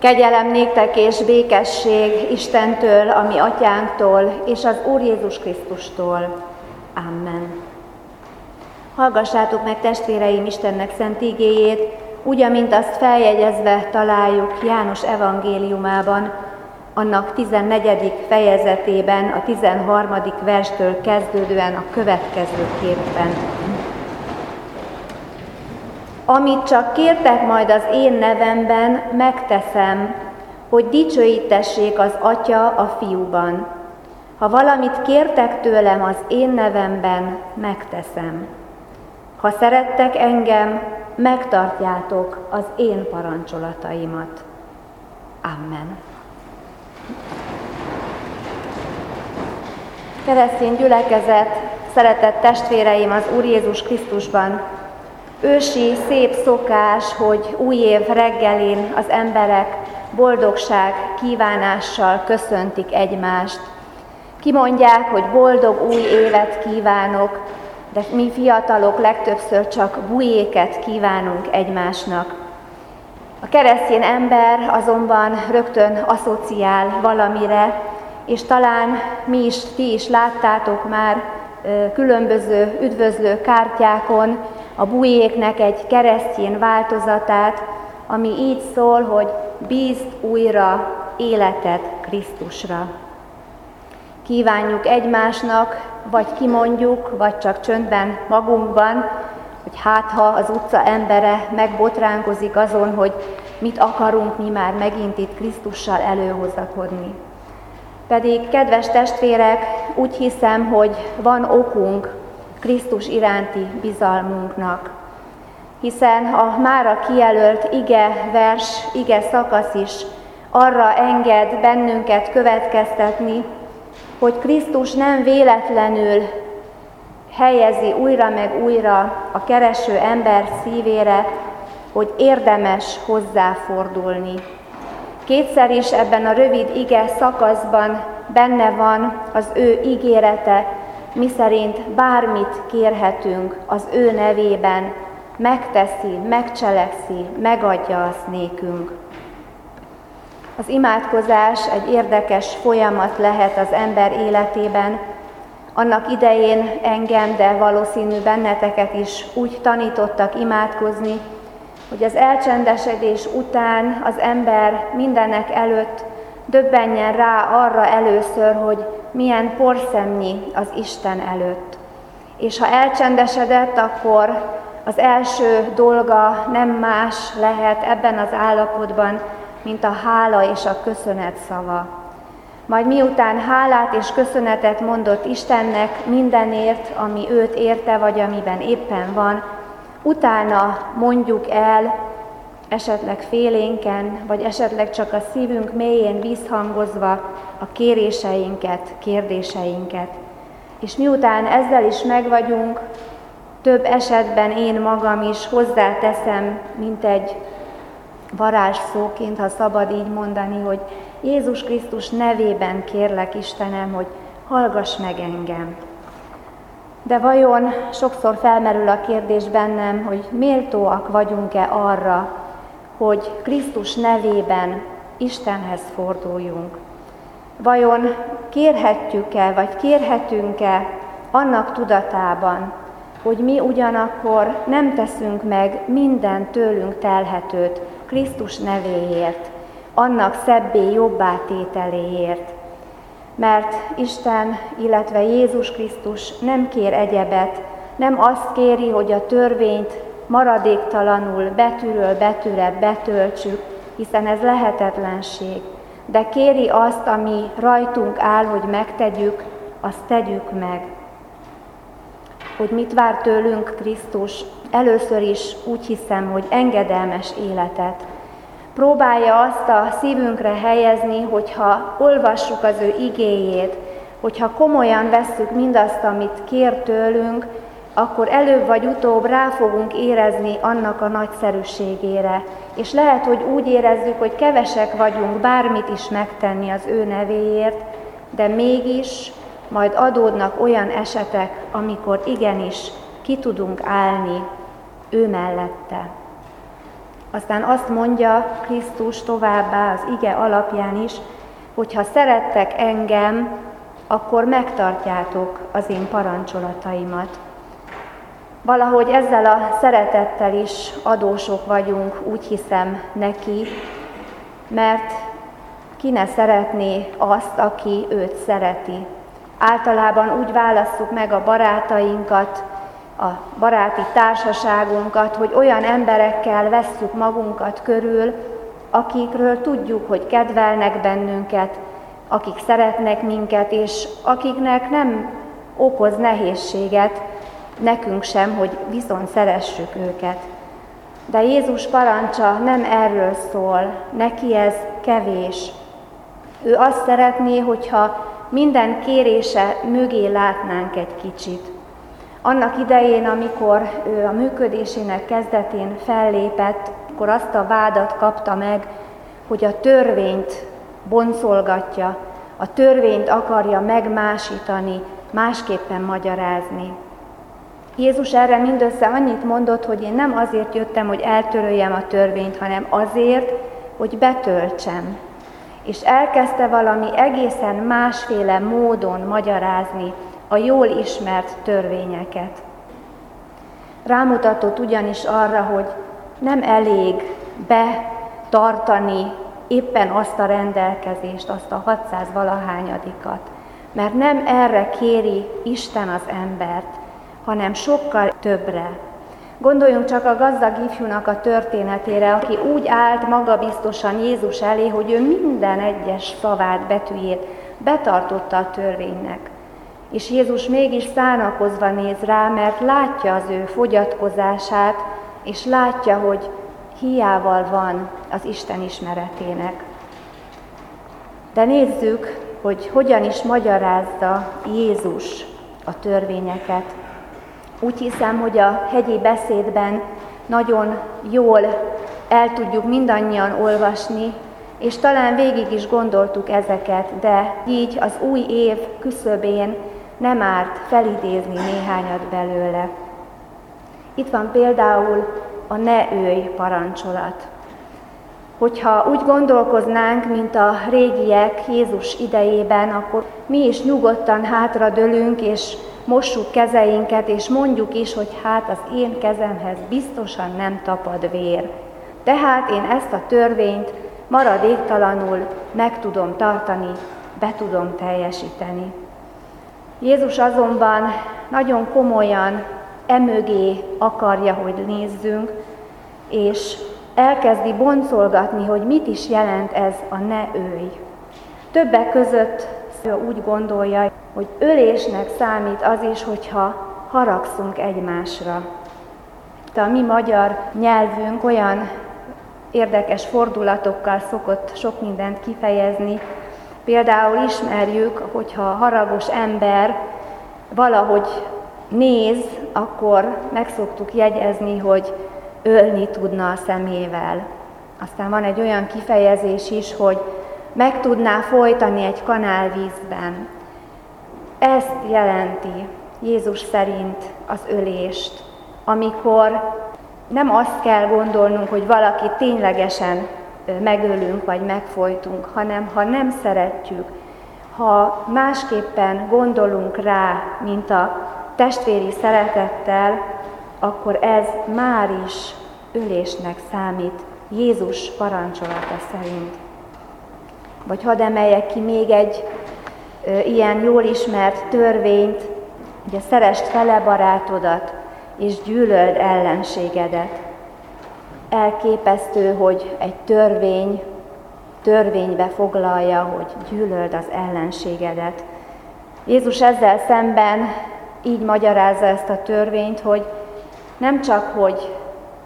Kegyelem néktek és békesség Istentől, a mi atyánktól, és az Úr Jézus Krisztustól. Amen. Hallgassátok meg, testvéreim, Istennek szent igéjét, úgy, amint azt feljegyezve találjuk János evangéliumában, annak 14. fejezetében, a 13. verstől kezdődően a következőképpen. Amit csak kértek majd az én nevemben, megteszem, hogy dicsőítessék az Atya a Fiúban. Ha valamit kértek tőlem az én nevemben, megteszem. Ha szerettek engem, megtartjátok az én parancsolataimat. Amen. Keresztény gyülekezet, szeretett testvéreim az Úr Jézus Krisztusban, ősi szép szokás, hogy új év reggelén az emberek boldogság kívánással köszöntik egymást. Kimondják, hogy boldog új évet kívánok, de mi fiatalok legtöbbször csak bujéket kívánunk egymásnak. A keresztény ember azonban rögtön asszociál valamire, és talán ti is láttátok már különböző üdvözlő kártyákon a bujéknek egy keresztény változatát, ami így szól, hogy bízd újra életed Krisztusra. Kívánjuk egymásnak, vagy kimondjuk, vagy csak csöndben magunkban, hogy ha az utca embere megbotránkozik azon, hogy mit akarunk mi már megint itt Krisztussal előhozakodni. Pedig, kedves testvérek, úgy hiszem, hogy van okunk Krisztus iránti bizalmunknak, hiszen a mára kijelölt ige szakasz is arra enged bennünket következtetni, hogy Krisztus nem véletlenül helyezi újra meg újra a kereső ember szívére, hogy érdemes hozzáfordulni. Kétszer is ebben a rövid ige szakaszban benne van az ő ígérete, miszerint bármit kérhetünk az ő nevében, megteszi, megcselekszi, megadja azt nékünk. Az imádkozás egy érdekes folyamat lehet az ember életében. Annak idején engem, de valószínű benneteket is úgy tanítottak imádkozni, hogy az elcsendesedés után az ember mindenek előtt döbbenjen rá arra először, hogy milyen porszemnyi az Isten előtt. És ha elcsendesedett, akkor az első dolga nem más lehet ebben az állapotban, mint a hála és a köszönet szava. Majd miután hálát és köszönetet mondott Istennek mindenért, ami őt érte, vagy amiben éppen van, utána mondjuk el, esetleg félénken, vagy esetleg csak a szívünk mélyén visszhangozva a kéréseinket, kérdéseinket. És miután ezzel is megvagyunk, több esetben én magam is hozzáteszem, mint egy varázsszóként, ha szabad így mondani, hogy Jézus Krisztus nevében kérlek, Istenem, hogy hallgass meg engem. De vajon sokszor felmerül a kérdés bennem, hogy méltóak vagyunk-e arra, hogy Krisztus nevében Istenhez forduljunk? Vajon kérhetjük-e, vagy kérhetünk-e annak tudatában, hogy mi ugyanakkor nem teszünk meg minden tőlünk telhetőt Krisztus nevéért, annak szebbé, jobbá tételéért? Mert Isten, illetve Jézus Krisztus nem kér egyebet, nem azt kéri, hogy a törvényt maradéktalanul betűről betűre betöltsük, hiszen ez lehetetlenség, de kéri azt, ami rajtunk áll, hogy megtegyük, azt tegyük meg. Hogy mit vár tőlünk Krisztus? Először is úgy hiszem, hogy engedelmes életet. Próbálja azt a szívünkre helyezni, hogyha olvassuk az ő igéjét, hogyha komolyan vesszük mindazt, amit kér tőlünk, akkor előbb vagy utóbb rá fogunk érezni annak a nagyszerűségére. És lehet, hogy úgy érezzük, hogy kevesek vagyunk bármit is megtenni az ő nevéért, de mégis majd adódnak olyan esetek, amikor igenis ki tudunk állni ő mellette. Aztán azt mondja Krisztus továbbá az ige alapján is, hogy ha szerettek engem, akkor megtartjátok az én parancsolataimat. Valahogy ezzel a szeretettel is adósok vagyunk, úgy hiszem neki, mert ki ne szeretné azt, aki őt szereti. Általában úgy válasszuk meg a barátainkat, a baráti társaságunkat, hogy olyan emberekkel vesszük magunkat körül, akikről tudjuk, hogy kedvelnek bennünket, akik szeretnek minket, és akiknek nem okoz nehézséget, nekünk sem, hogy viszont szeressük őket. De Jézus parancsa nem erről szól, neki ez kevés. Ő azt szeretné, hogyha minden kérése mögé látnánk egy kicsit. Annak idején, amikor ő a működésének kezdetén fellépett, akkor azt a vádat kapta meg, hogy a törvényt boncolgatja, a törvényt akarja megmásítani, másképpen magyarázni. Jézus erre mindössze annyit mondott, hogy én nem azért jöttem, hogy eltöröljem a törvényt, hanem azért, hogy betöltsem. És elkezdte valami egészen másféle módon magyarázni a jól ismert törvényeket. Rámutatott ugyanis arra, hogy nem elég betartani éppen azt a rendelkezést, azt a 600 valahányadikat, mert nem erre kéri Isten az embert, hanem sokkal többre. Gondoljunk csak a gazdag ifjúnak a történetére, aki úgy állt magabiztosan Jézus elé, hogy ő minden egyes szavát, betűjét betartotta a törvénynek. És Jézus mégis szánakozva néz rá, mert látja az ő fogyatkozását, és látja, hogy hiával van az Isten ismeretének. De nézzük, hogy hogyan is magyarázza Jézus a törvényeket. Úgy hiszem, hogy a hegyi beszédben nagyon jól el tudjuk mindannyian olvasni, és talán végig is gondoltuk ezeket, de így az új év küszöbén nem árt felidézni néhányat belőle. Itt van például a ne ölj parancsolat. Hogyha úgy gondolkoznánk, mint a régiek Jézus idejében, akkor mi is nyugodtan hátradőlünk, és mossuk kezeinket, és mondjuk is, hogy hát az én kezemhez biztosan nem tapad vér. Tehát én ezt a törvényt maradéktalanul meg tudom tartani, be tudom teljesíteni. Jézus azonban nagyon komolyan emögé akarja, hogy nézzünk, és elkezdi boncolgatni, hogy mit is jelent ez a ne ölj. Többek között úgy gondolja, hogy ölésnek számít az is, hogyha haragszunk egymásra. De a mi magyar nyelvünk olyan érdekes fordulatokkal szokott sok mindent kifejezni. Például ismerjük, hogyha a haragos ember valahogy néz, akkor meg szoktuk jegyezni, hogy ölni tudna a szemével. Aztán van egy olyan kifejezés is, hogy meg tudná folytani egy kanálvízben. Ezt jelenti Jézus szerint az ölést, amikor nem azt kell gondolnunk, hogy valaki ténylegesen megölünk vagy megfojtunk, hanem ha nem szeretjük, ha másképpen gondolunk rá, mint a testvéri szeretettel, akkor ez már is ölésnek számít Jézus parancsolata szerint. Vagy hadd emeljek ki még egy ilyen jól ismert törvényt, ugye szeresd fele barátodat, és gyűlöld ellenségedet. Elképesztő, hogy egy törvénybe foglalja, hogy gyűlöld az ellenségedet. Jézus ezzel szemben így magyarázza ezt a törvényt, hogy nem csak, hogy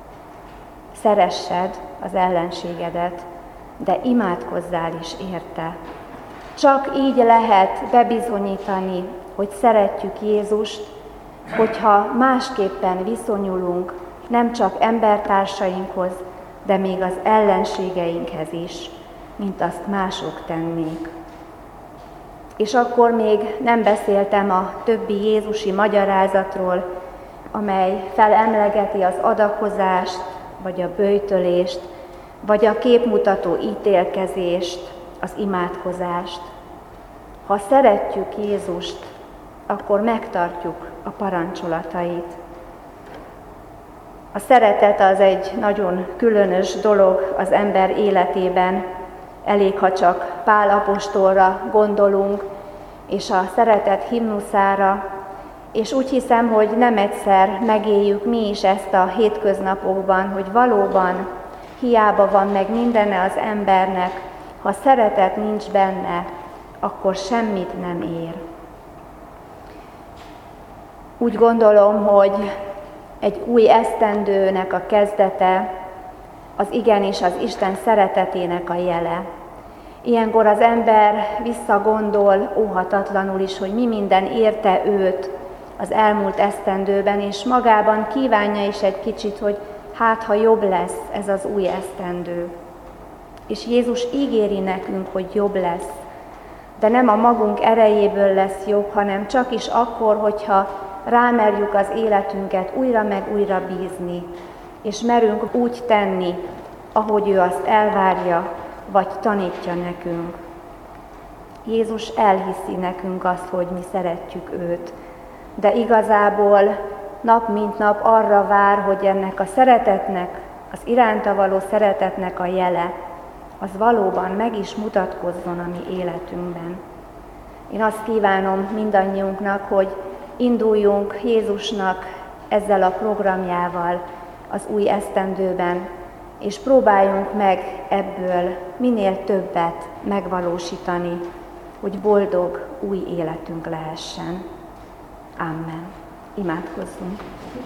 szeressed az ellenségedet, de imádkozzál is érte. Csak így lehet bebizonyítani, hogy szeretjük Jézust, hogyha másképpen viszonyulunk nem csak embertársainkhoz, de még az ellenségeinkhez is, mint azt mások tennék. És akkor még nem beszéltem a többi jézusi magyarázatról, amely felemlegeti az adakozást, vagy a böjtölést, vagy a képmutató ítélkezést, az imádkozást. Ha szeretjük Jézust, akkor megtartjuk a parancsolatait. A szeretet az egy nagyon különös dolog az ember életében. Elég, ha csak Pál apostolra gondolunk, és a szeretet himnuszára, és úgy hiszem, hogy nem egyszer megéljük mi is ezt a hétköznapokban, hogy valóban hiába van meg mindene az embernek, ha szeretet nincs benne, akkor semmit nem ér. Úgy gondolom, hogy egy új esztendőnek a kezdete az igenis az Isten szeretetének a jele. Ilyenkor az ember visszagondol óhatatlanul is, hogy mi minden érte őt az elmúlt esztendőben, és magában kívánja is egy kicsit, hogy hát, ha jobb lesz ez az új esztendő. És Jézus ígéri nekünk, hogy jobb lesz, de nem a magunk erejéből lesz jobb, hanem csak is akkor, hogyha rámerjük az életünket újra meg újra bízni, és merünk úgy tenni, ahogy ő azt elvárja, vagy tanítja nekünk. Jézus elhiszi nekünk azt, hogy mi szeretjük őt, de igazából nap mint nap arra vár, hogy ennek a szeretetnek, az iránta való szeretetnek a jele, az valóban meg is mutatkozzon a mi életünkben. Én azt kívánom mindannyiunknak, hogy induljunk Jézusnak ezzel a programjával az új esztendőben, és próbáljunk meg ebből minél többet megvalósítani, hogy boldog új életünk lehessen. Amen. Imádkozzunk.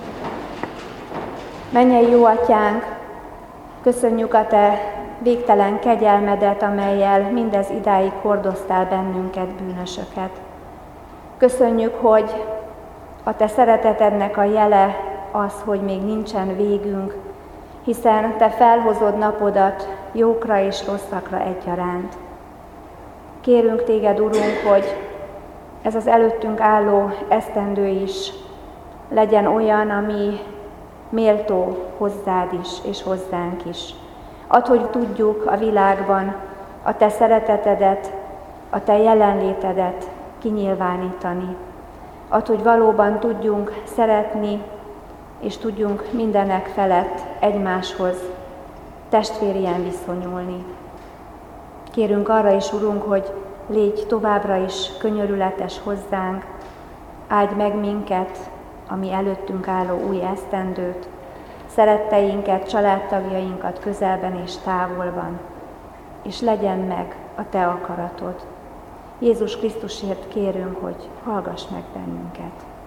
Mennyei jó Atyánk, köszönjük a Te végtelen kegyelmedet, amellyel mindez idáig hordoztál bennünket, bűnösöket. Köszönjük, hogy a Te szeretetednek a jele az, hogy még nincsen végünk, hiszen Te felhozod napodat jókra és rosszakra egyaránt. Kérünk Téged, Urunk, hogy ez az előttünk álló esztendő is legyen olyan, ami méltó hozzád is, és hozzánk is. Add, hogy tudjuk a világban a Te szeretetedet, a Te jelenlétedet kinyilvánítani. Add, hogy valóban tudjunk szeretni, és tudjunk mindenek felett egymáshoz testvérien viszonyulni. Kérünk arra is, Urunk, hogy légy továbbra is könyörületes hozzánk, áldj meg minket, ami előttünk álló új esztendőt, szeretteinket, családtagjainkat közelben és távolban, és legyen meg a Te akaratod. Jézus Krisztusért kérünk, hogy hallgass meg bennünket.